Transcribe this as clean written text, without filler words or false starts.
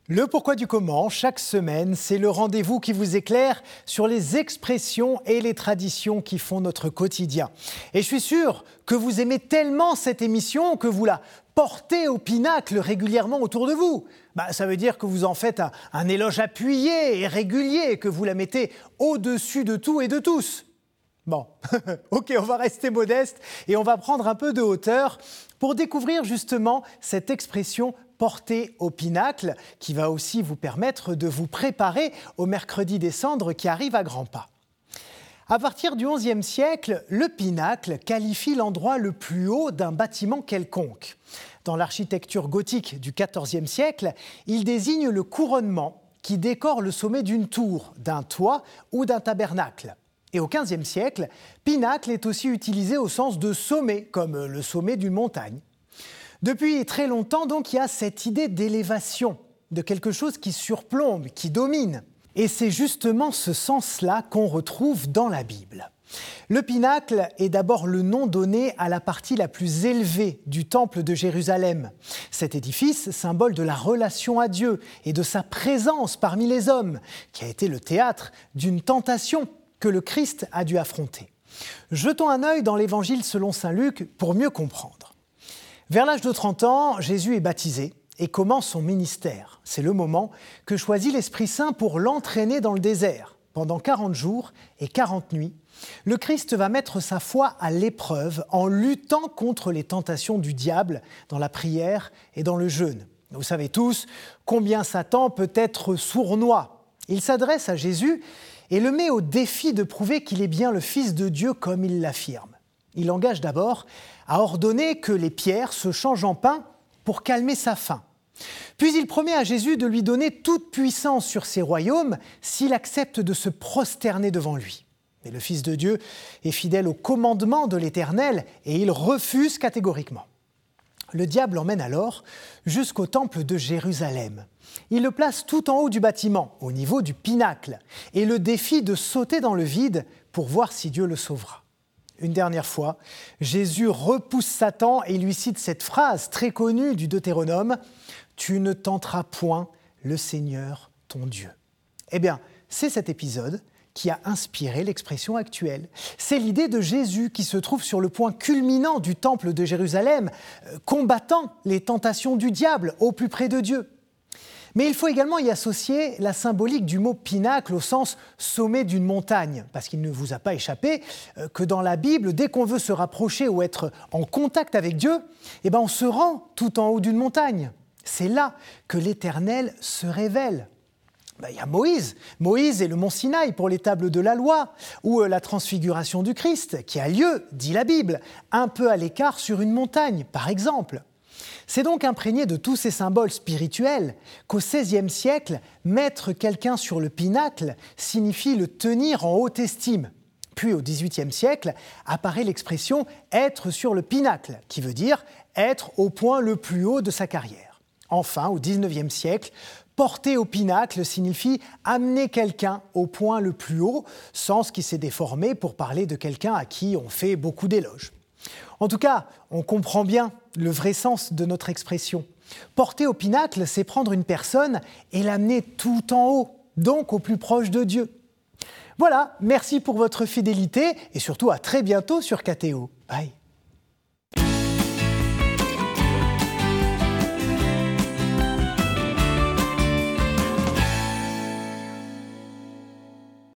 Le pourquoi du comment, chaque semaine, c'est le rendez-vous qui vous éclaire sur les expressions et les traditions qui font notre quotidien. Et je suis sûr que vous aimez tellement cette émission que vous la portez au pinacle régulièrement autour de vous. Ça veut dire que vous en faites un éloge appuyé et régulier, que vous la mettez au-dessus de tout et de tous. Bon, ok, on va rester modeste et on va prendre un peu de hauteur pour découvrir justement cette expression portée au pinacle qui va aussi vous permettre de vous préparer au mercredi des cendres qui arrive à grands pas. À partir du XIe siècle, le pinacle qualifie l'endroit le plus haut d'un bâtiment quelconque. Dans l'architecture gothique du XIVe siècle, il désigne le couronnement qui décore le sommet d'une tour, d'un toit ou d'un tabernacle. Et au XVe siècle, pinacle est aussi utilisé au sens de sommet, comme le sommet d'une montagne. Depuis très longtemps, donc, il y a cette idée d'élévation, de quelque chose qui surplombe, qui domine. Et c'est justement ce sens-là qu'on retrouve dans la Bible. Le pinacle est d'abord le nom donné à la partie la plus élevée du temple de Jérusalem. Cet édifice, symbole de la relation à Dieu et de sa présence parmi les hommes, qui a été le théâtre d'une tentation que le Christ a dû affronter. Jetons un œil dans l'Évangile selon saint Luc pour mieux comprendre. Vers l'âge de 30 ans, Jésus est baptisé et commence son ministère. C'est le moment que choisit l'Esprit Saint pour l'entraîner dans le désert. Pendant 40 jours et 40 nuits, le Christ va mettre sa foi à l'épreuve en luttant contre les tentations du diable dans la prière et dans le jeûne. Vous savez tous combien Satan peut être sournois. Il s'adresse à Jésus et le met au défi de prouver qu'il est bien le Fils de Dieu comme il l'affirme. Il engage d'abord à ordonner que les pierres se changent en pain pour calmer sa faim. Puis il promet à Jésus de lui donner toute puissance sur ses royaumes s'il accepte de se prosterner devant lui. Mais le Fils de Dieu est fidèle au commandement de l'Éternel et il refuse catégoriquement. Le diable l'emmène alors jusqu'au temple de Jérusalem. Il le place tout en haut du bâtiment, au niveau du pinacle, et le défie de sauter dans le vide pour voir si Dieu le sauvera. Une dernière fois, Jésus repousse Satan et lui cite cette phrase très connue du Deutéronome « Tu ne tenteras point le Seigneur ton Dieu ». Eh bien, c'est cet épisode qui a inspiré l'expression actuelle. C'est l'idée de Jésus qui se trouve sur le point culminant du temple de Jérusalem, combattant les tentations du diable au plus près de Dieu. Mais il faut également y associer la symbolique du mot pinacle au sens sommet d'une montagne, parce qu'il ne vous a pas échappé que dans la Bible, dès qu'on veut se rapprocher ou être en contact avec Dieu, on se rend tout en haut d'une montagne. C'est là que l'Éternel se révèle. Il y a Moïse et le mont Sinaï pour les tables de la loi, ou la transfiguration du Christ qui a lieu, dit la Bible, un peu à l'écart sur une montagne, par exemple. C'est donc imprégné de tous ces symboles spirituels qu'au XVIe siècle, mettre quelqu'un sur le pinacle signifie le tenir en haute estime. Puis au XVIIIe siècle, apparaît l'expression « être sur le pinacle », qui veut dire être au point le plus haut de sa carrière. Enfin, au XIXe siècle, porter au pinacle signifie amener quelqu'un au point le plus haut, sens qui s'est déformé pour parler de quelqu'un à qui on fait beaucoup d'éloges. En tout cas, on comprend bien le vrai sens de notre expression. Porter au pinacle, c'est prendre une personne et l'amener tout en haut, donc au plus proche de Dieu. Voilà, merci pour votre fidélité et surtout à très bientôt sur KTO. Bye.